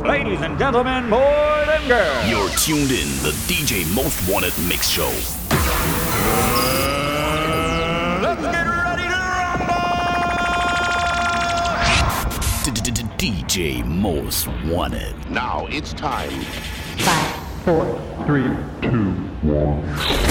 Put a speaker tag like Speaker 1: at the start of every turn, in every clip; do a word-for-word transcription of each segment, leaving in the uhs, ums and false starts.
Speaker 1: Ladies and gentlemen, boys and girls.
Speaker 2: You're tuned in the D J Most Wanted Mix Show.
Speaker 1: Let's get ready to rumble!
Speaker 2: D J Most Wanted.
Speaker 3: Now it's time.
Speaker 4: Five, four, three, two, one.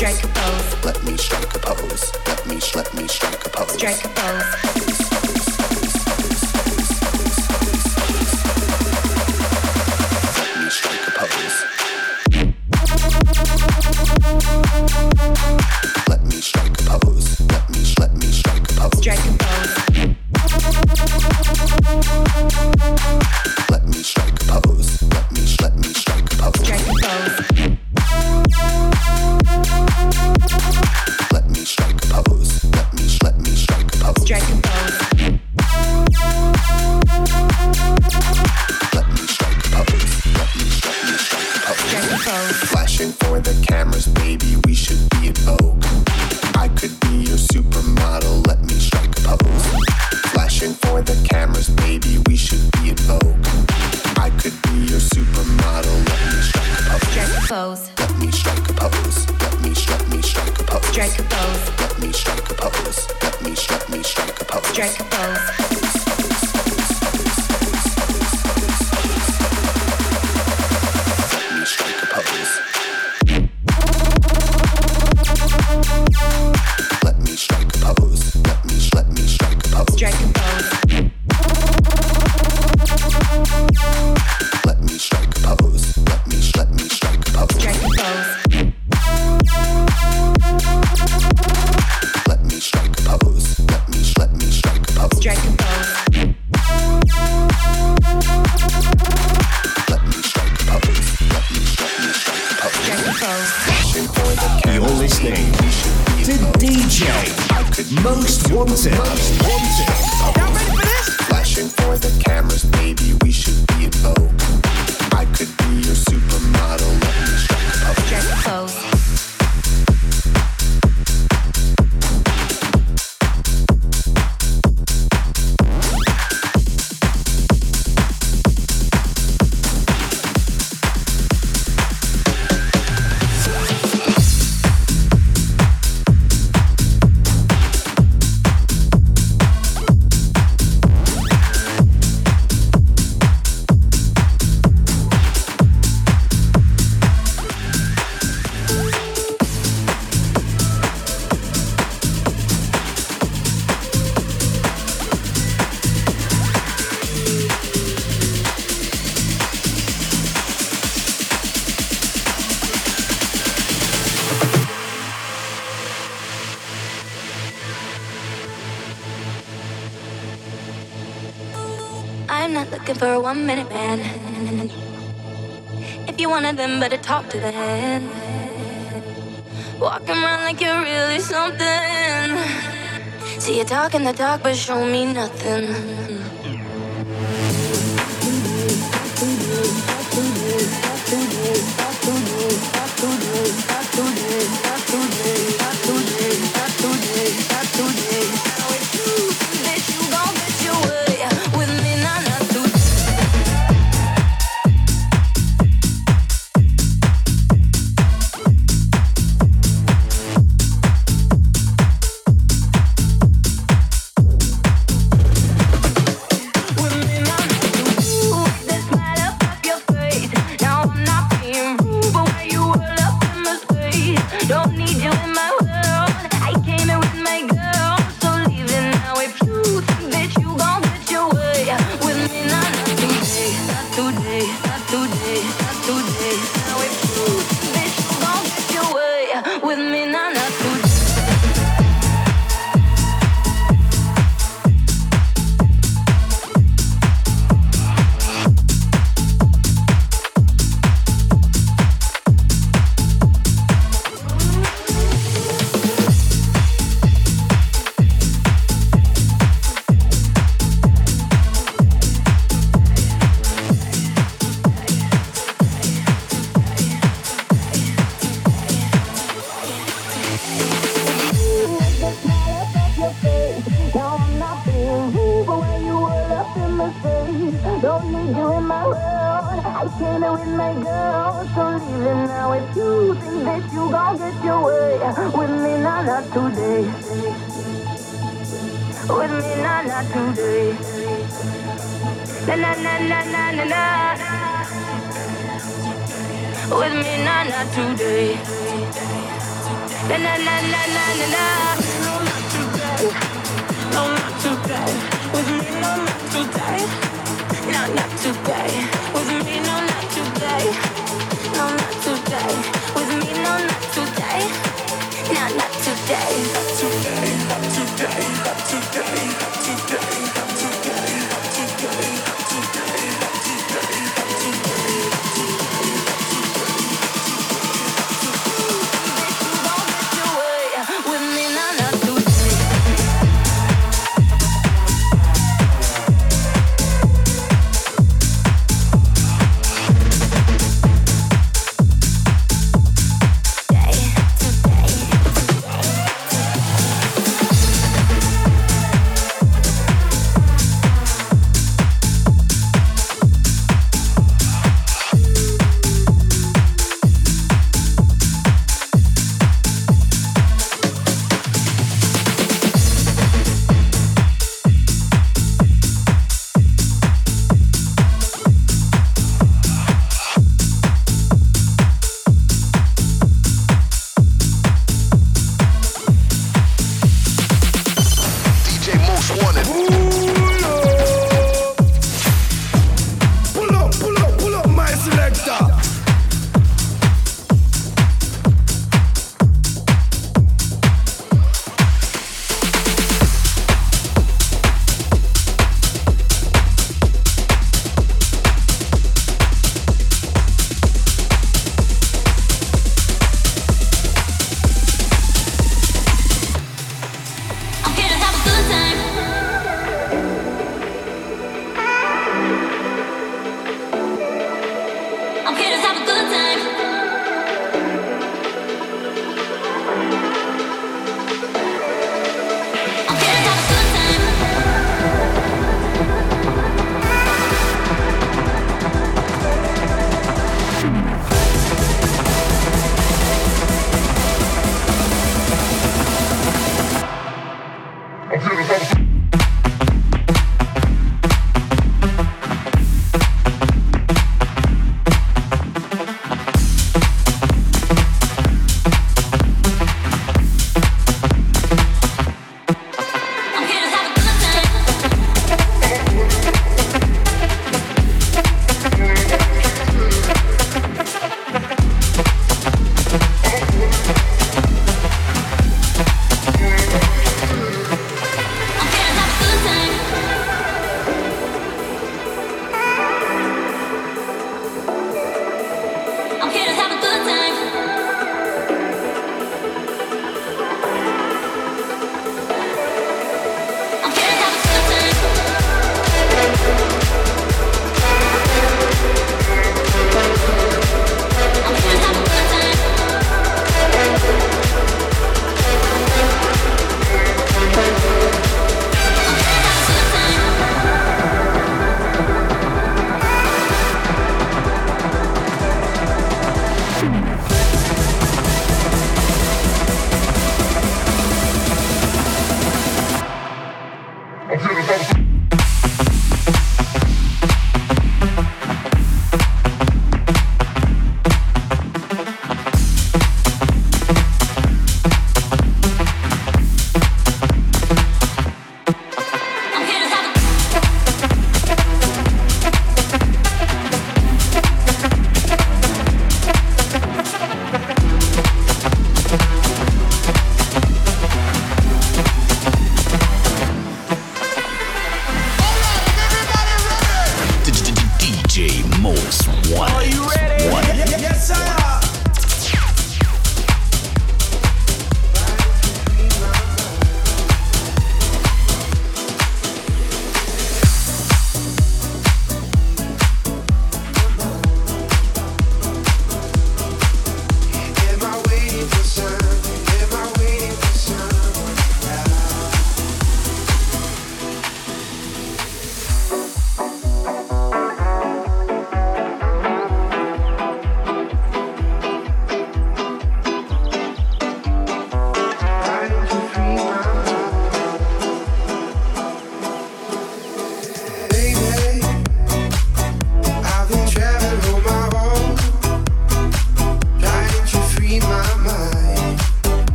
Speaker 3: Strike a pose.
Speaker 5: Let me strike a pose. Let me let me strike a pose.
Speaker 3: Strike a pose.
Speaker 5: Let me strike a pose. Let me strike a pose. Let me let me strike a pose.
Speaker 3: Strike a pose.
Speaker 5: Let me strike a pose. Let me let me strike a pose.
Speaker 3: Strike a pose.
Speaker 5: Let me strike a pose. Let me let me strike a pose.
Speaker 3: Strike a pose.
Speaker 5: Let me strike a pose. Let me let me strike a pose.
Speaker 3: Strike a pose.
Speaker 5: Flashing for the cameras, baby, we should be in vogue. I could be your supermodel. Let me strike a pose. Flashing for the cameras, baby, we should be in vogue. I could be your supermodel. Let me strike a pose.
Speaker 3: Strike a pose.
Speaker 5: Let me strike a pose. Let me let me strike a pose.
Speaker 3: Strike a pose.
Speaker 5: Let me strike a pose. Let me let me strike a pose.
Speaker 3: Strike a pose.
Speaker 5: Let me strike a pose. Let me strike a pose. Let me let me strike a pose.
Speaker 3: Strike a pose.
Speaker 5: Let me strike a pose. Let me let me strike a pose.
Speaker 3: Strike a pose.
Speaker 5: Let me strike a pose. Let me let me strike a pose.
Speaker 3: Strike a pose.
Speaker 5: Let me strike a pose. Let me let me strike a pose.
Speaker 3: Strike a pose.
Speaker 5: Flashing for the cameras,
Speaker 2: You're listening
Speaker 5: we should be
Speaker 2: to
Speaker 5: in vogue.
Speaker 2: D J
Speaker 5: I could be
Speaker 2: Most
Speaker 5: your
Speaker 2: Wanted.
Speaker 5: supermodel. Y'all ready for this? Flashing for the cameras, baby, we should be in vogue. I could be your supermodel. Let me strike a pose.
Speaker 3: Strike a pose.
Speaker 6: I'm not looking for a one minute man. If you wanted them, better talk to the hand. Walking around like you're really something. See you talking the talk, but show me nothing. Na na na na na na na. No, not today. No, not today. With me, no, not today. No, not today. With me, no, not today. No, not today. With me, no, not today. No, not today. Not today. Not today. Not today. Not today. Not today. Not today. Not today. Not today. Not today. Don't get your way with me, no, not today.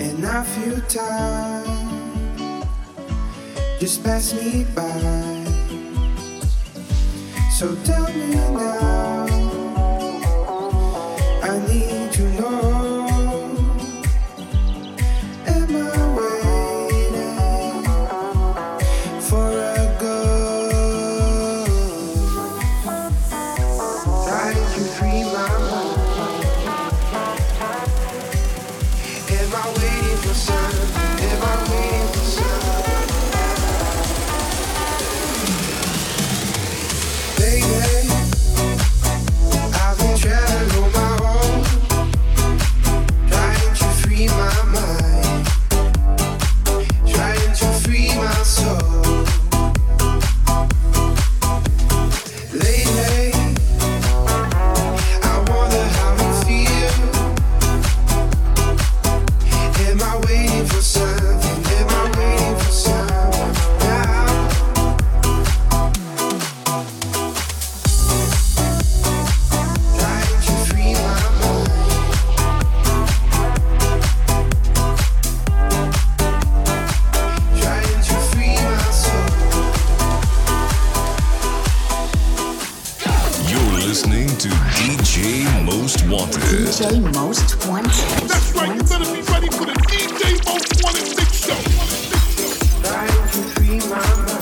Speaker 7: and I feel time just pass me by. So tell me now, I need to know, am I waiting for a girl? Trying to free my mind. Am I waiting for sun? Am I waiting for sun? Baby, I've been traveling on my own, trying to free my mind, trying to free my soul. Lately, I wonder how it feels. Am I waiting for something? Am I waiting for someone now? Trying to free my mind, trying to free my soul.
Speaker 2: You're listening to D J Most Wanted.
Speaker 3: D J Most Wanted.
Speaker 8: That's right, you better be ready for the D J Most Wanted Mix Show.
Speaker 7: Trying to free my mind.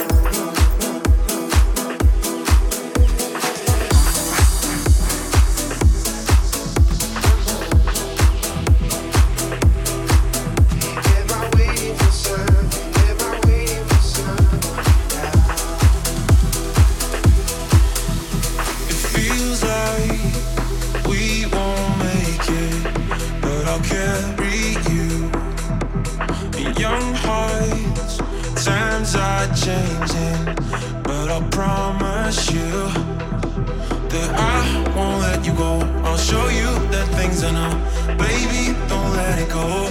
Speaker 7: Am I waiting for something? Am I waiting for something?
Speaker 9: It feels like we won't make it, but I'll carry you. Young hearts, times are changing, but I'll promise you that I won't let you go. I'll show you that things I know, baby, don't let it go.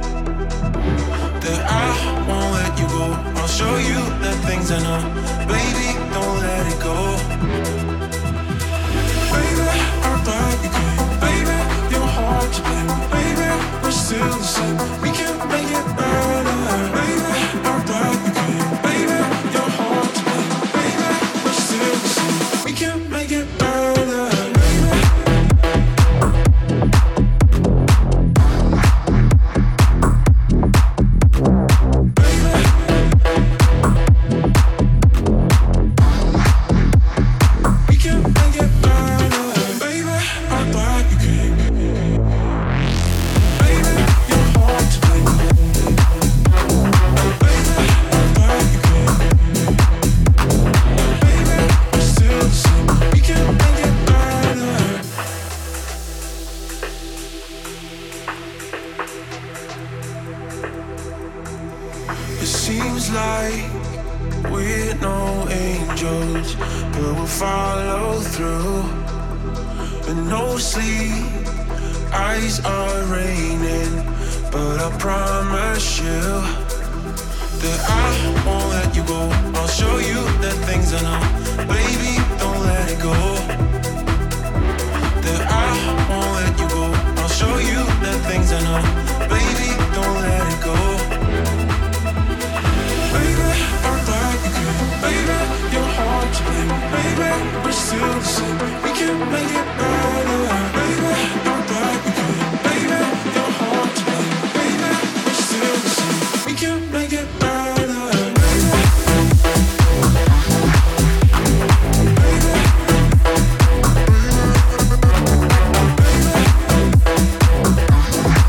Speaker 9: That I won't let you go. I'll show you that things I know, baby, don't let it go. Baby, I'm glad you came. Baby, you're hard to blame. Baby, we're still the same. We can make it better. Baby, I'm glad you came. Baby, you're hard to blame. Baby, we're still the same. We can make it better. We can make it better. Baby, I'm glad you came. Baby, you're hard to blame. Baby, I'm glad you came. Baby, we're still the same. We can make it better. It seems like we're no angels, but we'll follow through. And no sleep, eyes are raining, but I promise you that I won't let you go. I'll show you the things I know, baby, don't let it go. That I won't let you go. I'll show you the things I know, baby, don't let it go. Baby, I'm glad you came. Baby, you're hard to blame. Baby, we're still the same. We can make it better. Baby, I'm glad you came. Baby, you're hard to blame. Baby, we're still the same. We can make it better. Baby,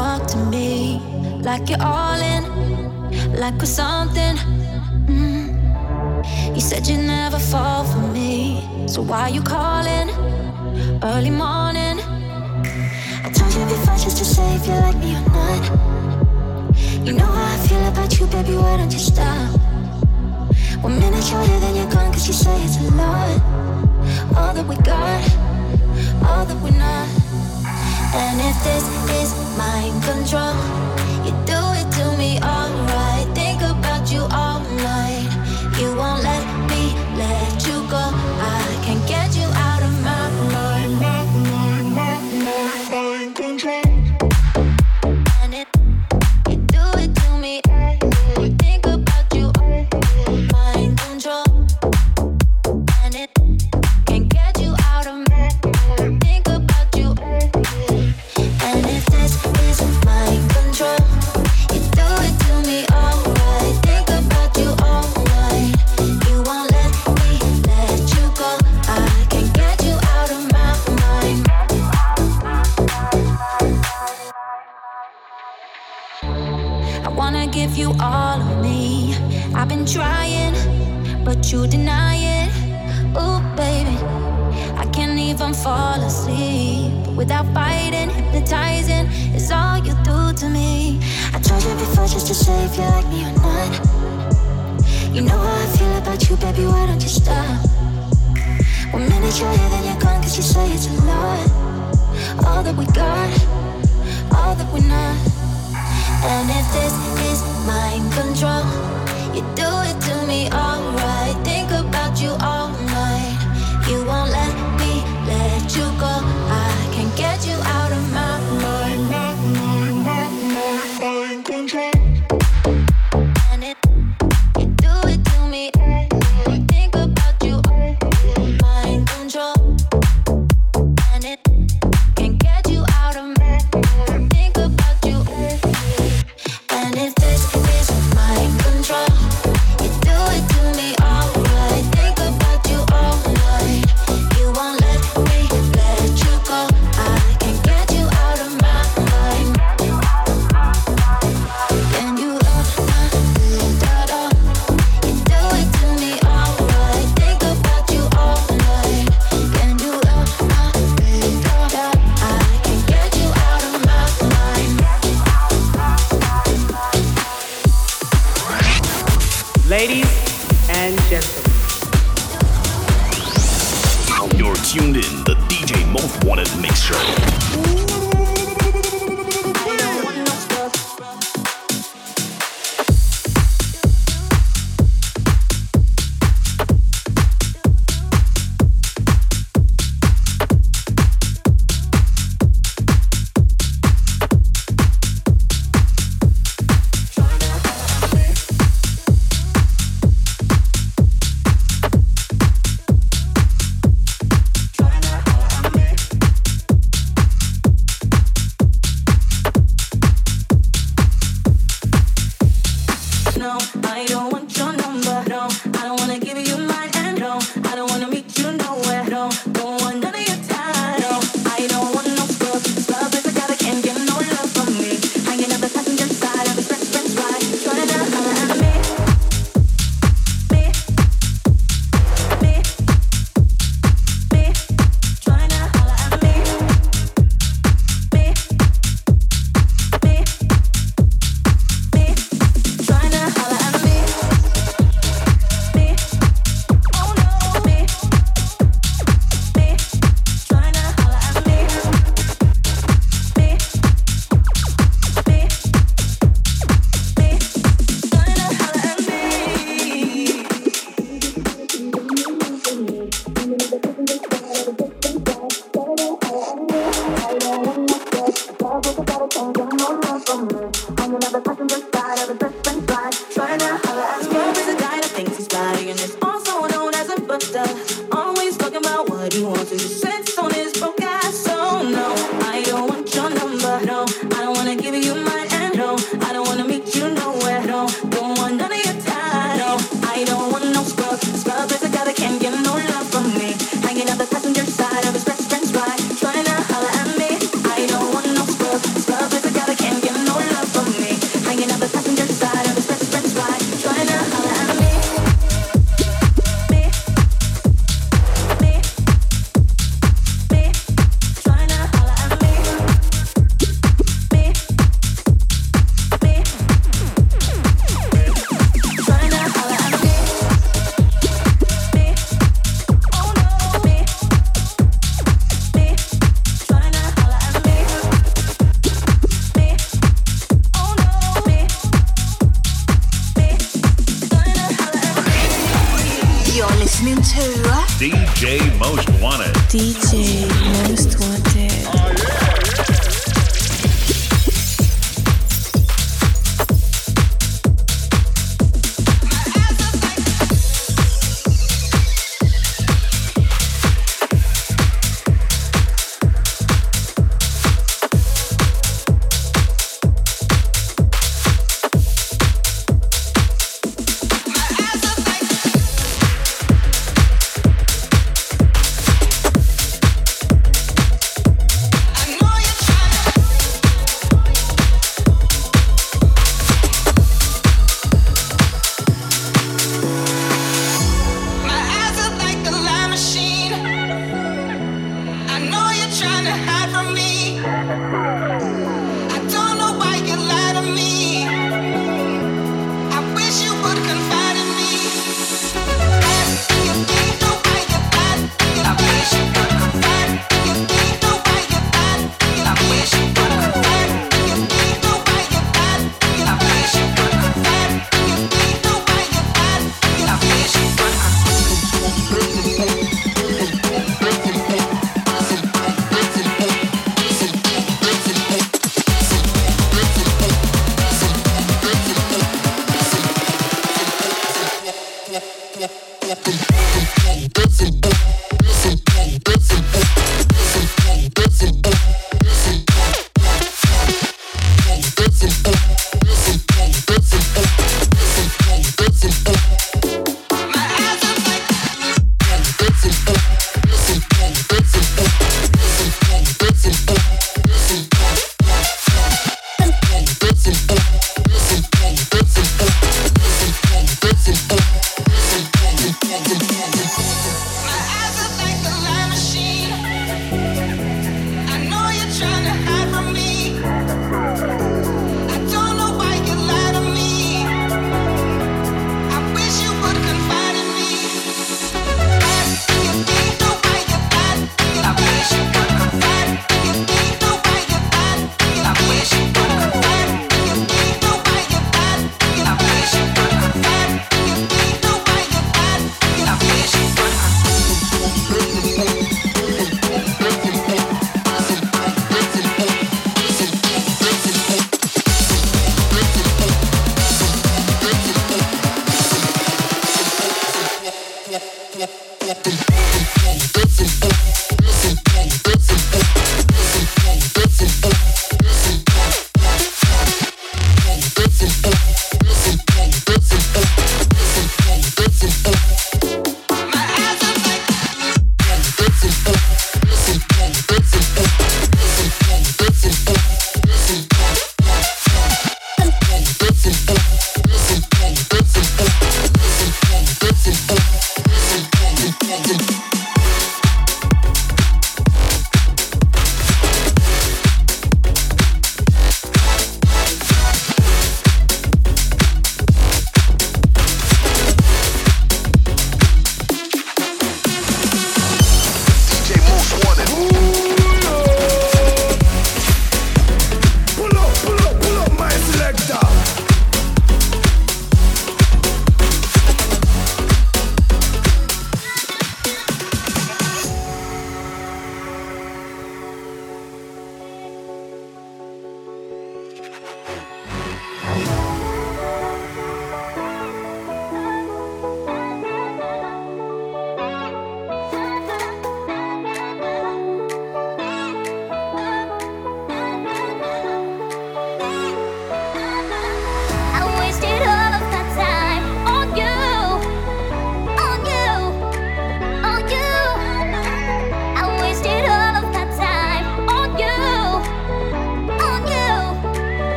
Speaker 6: talk to me like you're all in, like we're something. Mm. You said you'd never fall for me, so why you calling early morning? I told you before just to say if you like me or not. You know how I feel about you, baby, why don't you stop? One minute you're here, then you're gone, cause you say it's a lot. All that we got, all that we're not. And if this is mind control, you do it to me alright. Think about you all night. You won't let me let you go. I can't get you out of my mind. My mind, my mind, mind control. And it, you do it to me. Think about you, mind control. And it can't get you out of my mind. Think about you. And if this is mind control, you do it to me alright. Think about you all night. You won't let me let you go. I can't get you out of my mind. I wanna give you all of me. I've been trying, but you deny it. Ooh, baby, I can't even fall asleep without fighting. Hypnotizing is all you do to me. I told you before just to say if you like me or not. You know how I feel about you, baby, why don't you stop? One minute you're here, then you're gone, cause you say it's a lot. All that we got, all that we're not. And if this is mind control, you do it to me alright. Think about you all night. You won't let me let you go. I can't get you out of my mind. My mind, my mind, mind control. And it, you do it to me. Think about you, mind control. And it can't get you out of my mind. Think about you. And if this is mind control, you do it to me alright. Think about you all night. You won't let me let you go. I can't get you out of my mind. And you up my da-da. You do it to me alright. Think about you all night. And you up my da-da. I can't get you out of my mind.
Speaker 10: Ladies and gentlemen,
Speaker 2: You're tuned in the D J Most Wanted Mix Show.
Speaker 6: No, I don't want your number. No, I don't wanna give you mine. And no, I don't wanna meet you nowhere. No, don't want none of your time. No, I don't want no scrub. Scrub is a guy that can't get no love from me. Hanging out the passenger side of his best friend's ride. Trying to holler at me. Me. Me. Me. Trying to holler at me. Me. Me. Me. Trying to holler at me.
Speaker 2: J Most Wanted.
Speaker 11: D J Most Wanted.
Speaker 8: Oh, yeah.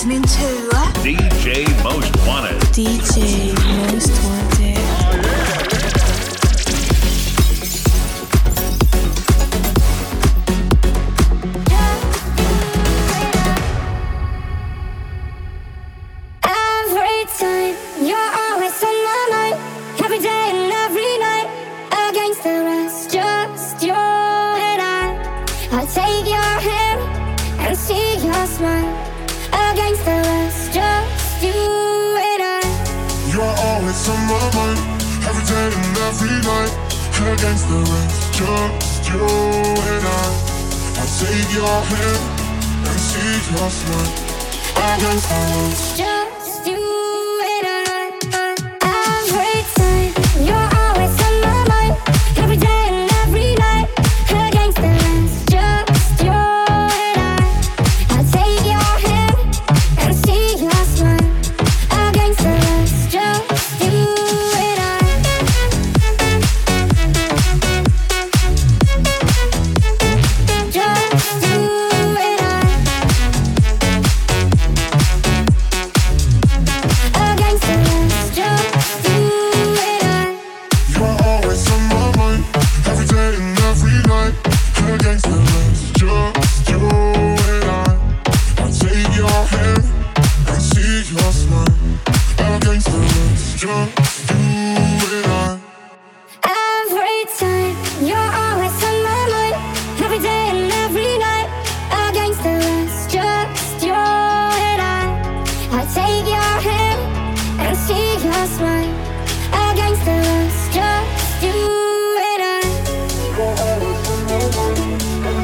Speaker 11: listening to
Speaker 12: D J Most Wanted.
Speaker 11: D J Most Wanted.
Speaker 6: Every time you're always on my mind, every day and every night, against the rest, just you and I. I'll take your hand and see your smile. Against the rest, just you and I.
Speaker 9: You're always on my mind, every day and every night. Against the rest, just you and I. I'll take your hand and see your smile. Against the rest,
Speaker 6: just you and I. Every time you're always on my mind, every day and every night. Against the rest, just you and I. I'll take your hand and see your smile. Against the rest, just you and I. Just you and I. Against the rest, just you and I.
Speaker 9: you're always on my mind, every day and every night. Against the rest, just you and I. I'll take your hand and see your smile. Against the rest, just you and I.
Speaker 6: Every time you're always on my mind, every day and every night. Against the rest, just you and I. I'll take your hand and see your smile. Against the rest, just you and I.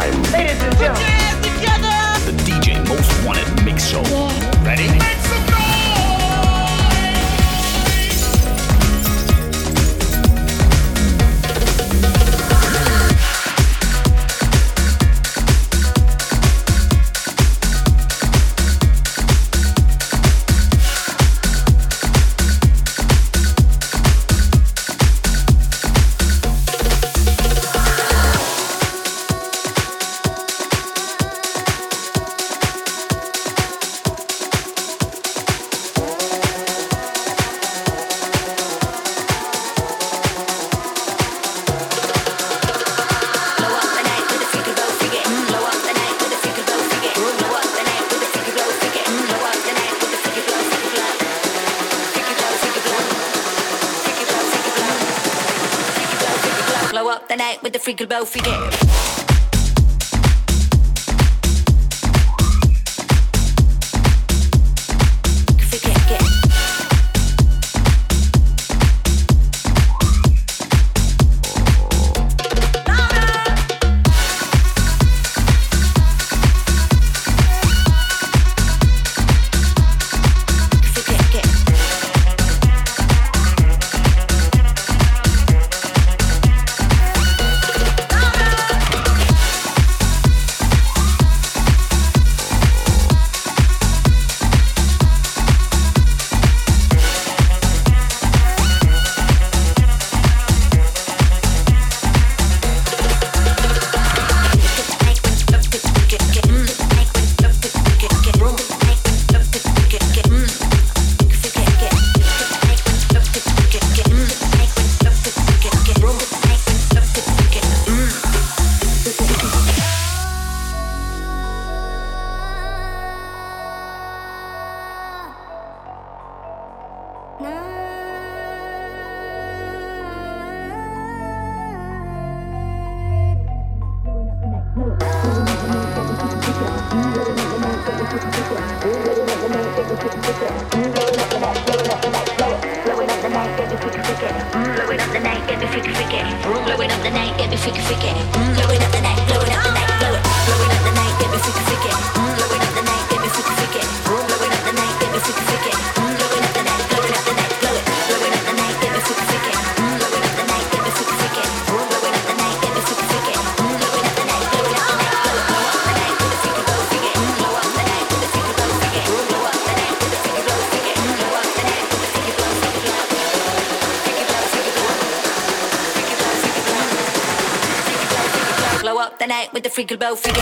Speaker 10: Ladies and gentlemen,
Speaker 12: The D J Most Wanted Mix Show. Ready? Make some
Speaker 3: the night with the freaky blow figure. The night with the freaky blow figure.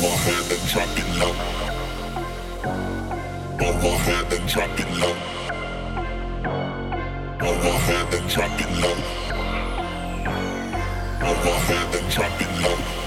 Speaker 2: Overhead and drop it low. Overhead and drop it low. Overhead and drop it low. Overhead and drop it low.